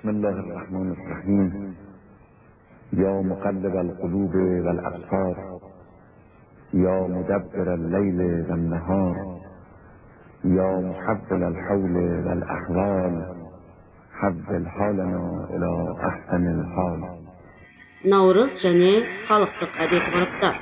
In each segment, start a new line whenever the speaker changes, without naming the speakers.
بسم الله الرحمن الرحیم. یا مقلب القلوب والابصار، یا مدبر اللیل والنهار، یا محول الحول والاحوال، حول حالنا الى احسن الحال.
Наурыз және халықтық әдет-ғұрыптар.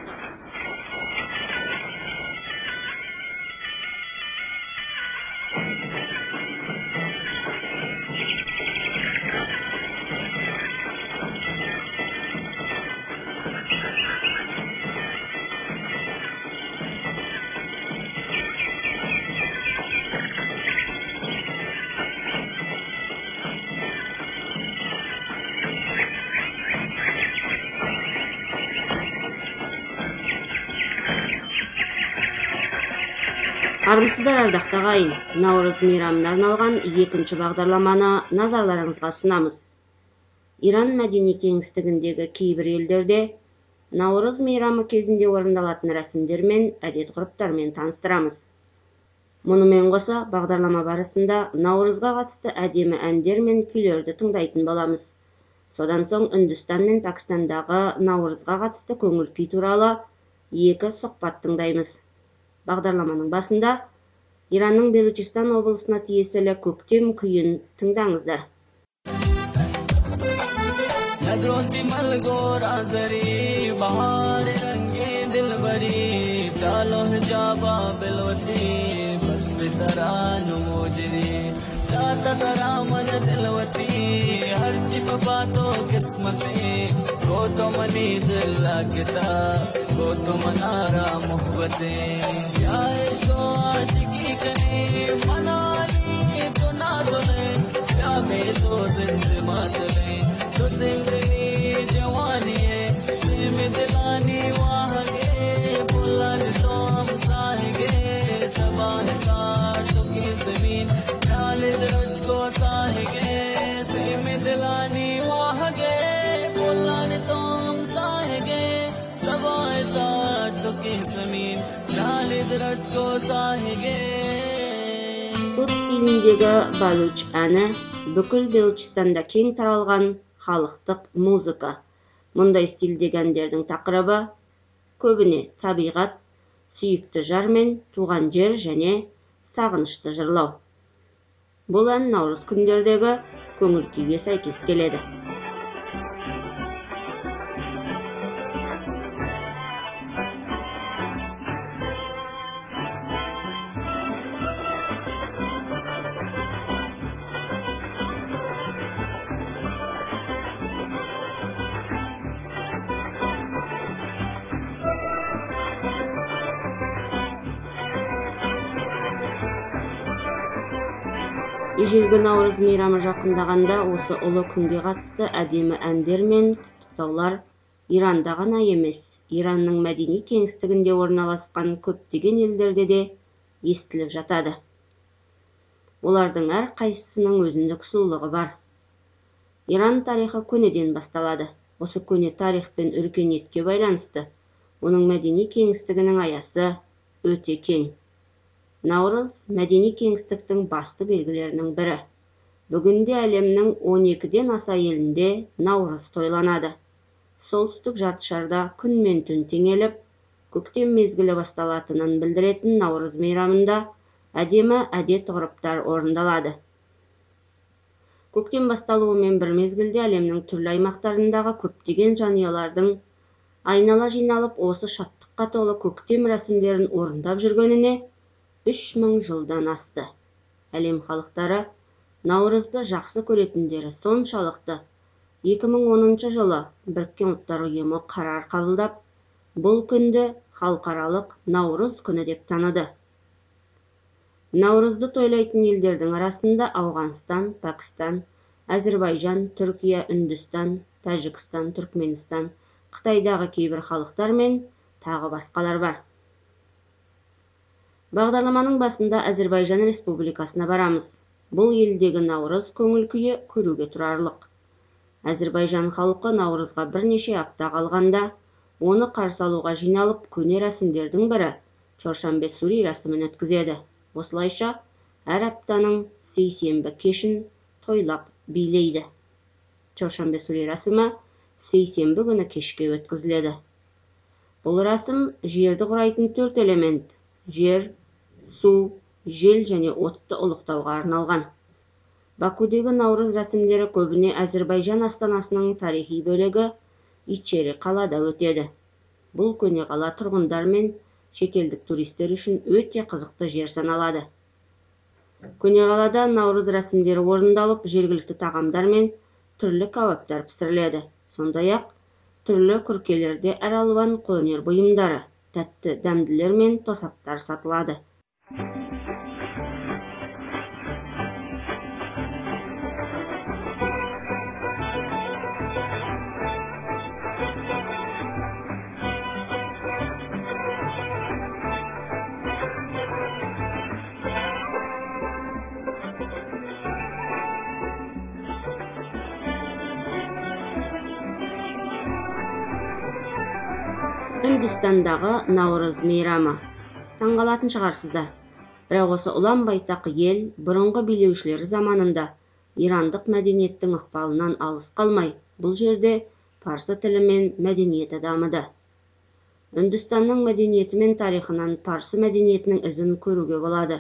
Армысыздар ардақты ағайын, Наурыз мейрамына арналған екінші бағдарламаны назарларыңызға ұсынамыз. Иран мәдени кеңістігіндегі кейбір елдерде Наурыз мейрамы кезінде орындалатын рәсімдер мен әдет-ғұрыптармен таныстырамыз. Мұнымен қоса, бағдарлама барысында Наурызға қатысты әдемі әндер мен күйлерді тыңдайтын боламыз. Содан соң Үндістан мен Пәкістандағы Наурызға қатысты көңіл күй туралы екі сұхбат тыңдаймыз. Бағдарламаның басында Иранның Белучистан облысына тиесілі көктем күйін тыңдаңыздар.
वो तो मनारा मोहब्बतें क्या इसको आशिकी करे मनाली तो ना सुने क्या में तो जिंदगी चले तो जिंदगी जवानी है सिम दिलानी वाह गे बुलन तो हम साहेगे सबाह सार तो की जमीन डाल दर्ज को साहेगे सिम दिलानी वाह गे बुलन तो हम साहेगे
Суд стиліндегі балуч әні бүкіл Белучистанда кең таралған халықтық музыка. Мұндай стилдегі әндердің тақырыбы көбіне табиғат, сүйікті жар мен туған жер және сағынышты жырлау. Бұл ән Наурыз күндердегі көңіл күйге сәйкес келеді. Ежелгі Наурыз мейрамы жақындағанда осы ұлы күнге қатысты әдемі әндер мен құттықтаулар Иранда ғана емес, Иранның мәдени кеңістігінде орналасқан көптеген елдерде де естіліп жатады. Олардың әр қайсысының өзіндік сұлулығы бар. Иран тарихы көнеден басталады. Осы көне тарих пен өркениетке байланысты оның мәдени кеңістігінің аясы өте кең. Наурыз мәдени кеңістіктің басты белгілерінің бірі. Бүгінде әлемнің 12-ден аса елінде Наурыз тойланады. Солтүстік жартышарда күн мен түн теңеліп, көктем мезгілі басталатынын білдіретін Наурыз мейрамында әдемі әдет-ғұрыптар орындалады. Көктем басталуымен бір мезгілде әлемнің түрлі аймақтарындағы көптеген жанұялардың айнала жиналып осы шаттыққа толы көктем рәсімдерін орындап жүргеніне 3000 жылдан асты. Әлем халықтары Наурызды жақсы көретіндері соншалықты 2010 жылы Біріккен ұлттар ұйымы қарар қабылдап, бұл күнді халықаралық Наурыз күні деп таныды. Наурызды тойлайтын елдердің арасында Ауғанстан, Пәкістан, Әзірбайжан, Түркия, Үндістан, Тәжікстан, Түркменстан, Қытайдағы кейбір халықтар мен тағы басқалар бар. Бағдарламаның басында Әзірбайжан Республикасына барамыз. Бұл елдегі Наурыз көңіл күйі көруге тұрарлық. Әзірбайжан халқы Наурызға бірнеше апта қалғанда, оны қарсы алуға жиналып, көне рәсімдердің бірі Чоршанбе Сури рәсімін өткізеді. Осылайша, әр аптаның сейсенбі кешін тойлап билейді. Чаушанбе сүре рәсімі сейсенбі күні кешке өткізіледі. Бұл рәсім жерді құрайтын 4 элемент – жер, су, жел және отты ұлықтауға арналған. Бакудегі Наурыз рәсімдері көбіне Әзірбайжан астанасының тарихи бөлігі Ичери қалада өтеді. Бұл көне қала тұрғындар мен шетелдік туристер үшін өте қызықты жер саналады. Көне қалада Наурыз рәсімдері орындалып, жергілікті тағамдар мен түрлі кәуаптар пісіріледі. Сондай-ақ түрлі күркелерде әралуан қолөнер бұйымдары, тәтті дәмділер мен тосаптар сатылады. Үндістандағы Наурыз мейрамы. Таңғалатын шығарсыздар. Бірақ осы ұлан байтақ ел бұрынғы билеушілері заманында ирандық мәдениеттің ықпалынан алыс қалмай, бұл жерде парсы тілі мен мәдениеті дамыды. Үндістанның мәдениеті мен тарихынан парсы мәдениетінің ізін көруге болады.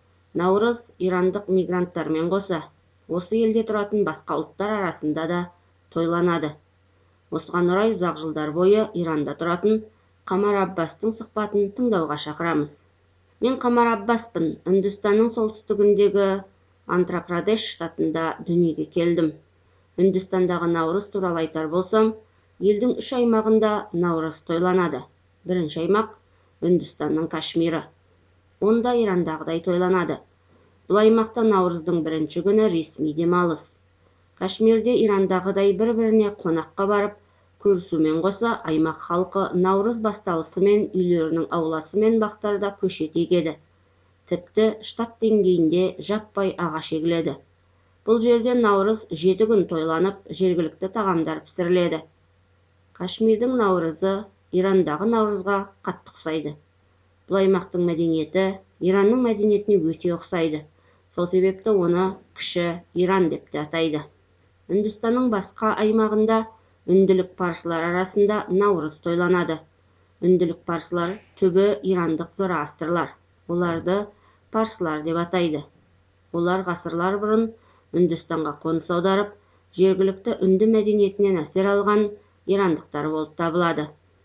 Наурыз ирандық мигранттармен қоса, осы елде тұратын басқа ұлттар арасында да тойланады. Осыған орай ұзақ жылдар бойы Иранда тұратын Қамар Аббастың сұхбатын тыңдауға шақырамыз. Мен Қамар Аббаспын, Үндістанның солтүстігіндегі Андхра-Прадеш штатында дүниеге келдім. Үндістандағы Наурыз туралы айтар болсам, елдің 3 аймағында Наурыз тойланады. Бірінші аймақ Үндістанның Кашмирі. Онда Ирандағыдай тойланады. Бұл аймақта Наурыздың бірінші күні ресми демалыс. Кашмирде Ирандағыдай бір-біріне қонаққа барып, көрісумен қоса, аймақ халқы Наурыз басталысымен үйлерінің ауласы мен бақтарда көшет егеді. Тіпті штат деңгейінде жаппай ағаш егіледі. Бұл жерде Наурыз 7 күн тойланып, жергілікті тағамдар пісіріледі. Кашмирдің Наурызы Ирандағы Наурызға қатты ұқсайды. Бұл аймақтың мәдениеті Иранның мәдениетіне өте ұқсайды. Сол себепті оны кіші Иран деп те атайды. Үндістанның басқа аймағында үнділік парсылар арасында Наурыз тойланады. Үнділік парсылар түбі ирандық зороастрлар. Оларды парсылар деп атайды. Олар ғасырлар бұрын Үндістанға қоныс аударып, жергілікті үнді мәдениетінен әсер алған ирандықтар болып табылады.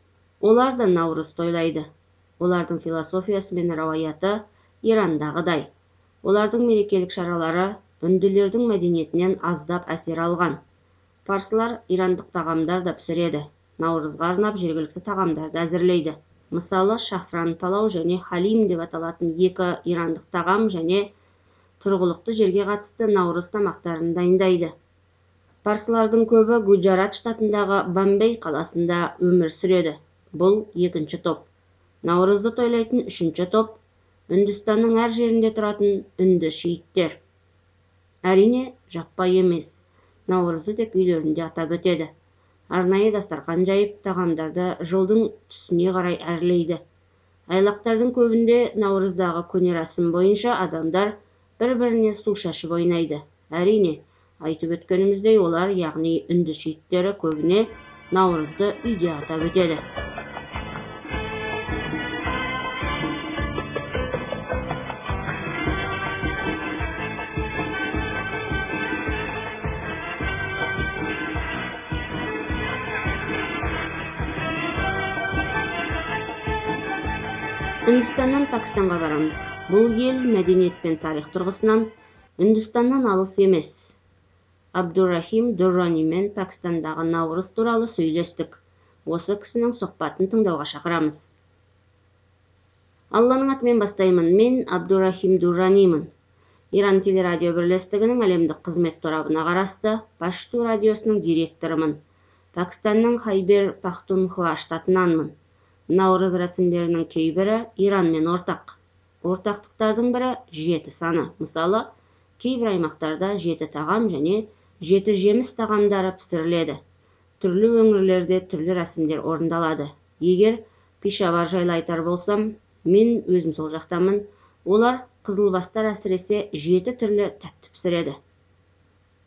Олар да Наурыз тойлайды. Олардың философиясы мен рауаяты Ирандағыдай. Олардың мерекелік шаралары үнділердің мәдениетінен аздап әсер алған. Парсылар ирандық тағамдар да пісіреді. Наурызға арнап жергілікті тағамдарды әзірлейді. Мысалы, шафран палау және халим деп аталатын 2 ирандық тағам және тұрғылықты жерге қатысты Наурыз тамақтарын дайындайды. Парсылардың көбі Гуджарат штатындағы Бомбей қаласында өмір сүреді. Бұл 2-ші топ. Наурызды тойлайтын 3-ші топ Үндістанның әр жерінде тұратын үнді шииттер. Әрине, жаппай емес. Наурызды тек үйлерінде атап өтеді. Арнайы дастархан жайып, тағамдарды жылдың түсіне қарай әрлейді. Айлақтардың көбінде Наурыздағы көне рәсім бойынша адамдар бір-біріне су шашып ойнайды. Әрине, айтып өткеніміздей олар, яғни үнді шииттері көбіне Наурызды үйде атап өтеді. Үндістаннан Пәкістанға барамыз. Бұл ел мәдениет пен тарих тұрғысынан Үндістаннан алыс емес. Абдурахим Дурранимен Пәкістандағы Наурыз туралы сөйлестік. Осы кісінің сұхбатын тыңдауға шақырамыз. Алланың атымен бастаймын. Мен Абдурахим Дурранимын. Иран телерадио бірлестігінің әлемдік қызмет торабына қарасты Пашту радиосының директорымын. Пәкістанның Хайбер Пахтунхва штатынанмын. Наурыз рәсімдерінің кейбірі Иранмен ортақ. Ортақтықтардың бірі 7 саны. Мысалы, кейбір аймақтарда 7 тағам және 7 жеміс тағамдары пісіріледі. Түрлі өңірлерде түрлі рәсімдер орындалады. Егер Пешавар жайлы айтар болсам, мен өзім сол жақтамын. Олар қызылбастар әсіресе 7 түрлі тәтті пісіреді.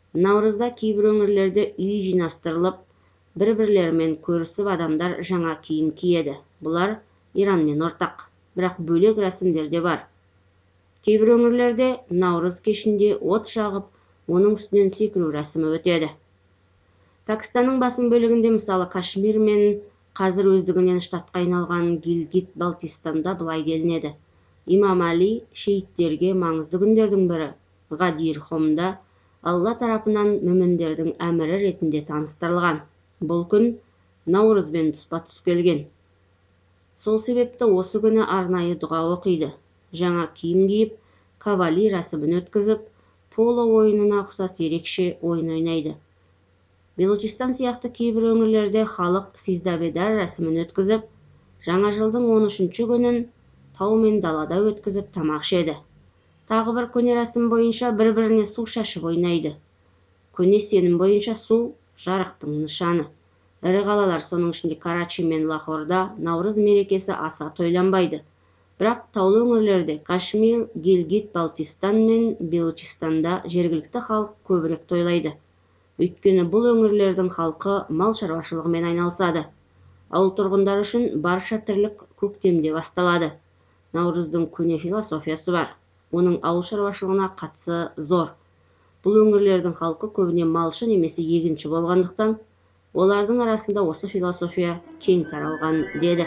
Наурызда кейбір өңірлерде үй жинастырылып, бір-бірлерімен көрісіп адамдар жаңа киім киеді. Бұлар Иранмен ортақ, бірақ бөлек рәсімдер де бар. Кейбір өңірлерде наурыз кешінде от жағып, оның үстінен секіру рәсімі өтеді. Пәкістанның басым бөлігінде, мысалы Кашмир мен қазір өздігінен штатқа айналған Гилгит-Балтистанда былай делінеді. Имам Али шейттерге маңызды күндердің бірі, Гадир Хомда Алла тарапынан мүміндердің әмірі ретінде таныстырылған. Бұл күн наурызбен тұспа-тұс келген. Сол себепті осы күні арнайы дұға оқиды. Жаңа киім киіп, кавали рәсімін өткізіп, поло ойынына ұқсас ерекше ойын ойнайды. Белочистан сияқты кейбір өңірлерде халық сиздабедар рәсімін өткізіп, жаңа жылдың 13-ші күнін тау мен далада өткізіп тамақ ішеді. Тағы бір көне рәсім бойынша бір-біріне су шашып ойнайды. Көне сенім бойынша су жарықтың нышаны. Ірі қалалар, соның ішінде Карачи мен Лахорда наурыз мерекесі аса тойланбайды. Бірақ таулы өңірлерде Кашмир, Гилгит-Балтистан мен Белочистанда жергілікті халық көбірек тойлайды. Өйткені бұл өңірлердің халқы мал шаруашылығымен айналысады. Ауыл тұрғындары үшін барша тірлік көктемде басталады. Наурыздың көне философиясы бар. Оның ауыл шаруашылығына қатысы зор. Бұл өңірлердің халқы көбіне малшы немесе егінші болғандықтан, олардың арасында осы философия кең таралған деді.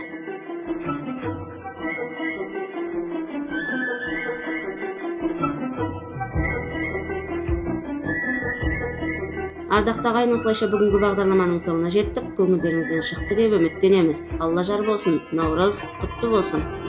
Ардақты ағайын, осылайша бүгінгі бағдарламаның соңына жеттік. Көңілдеріңізден шықты деп үміттенеміз. Алла жар болсын. Наурыз құтты болсын.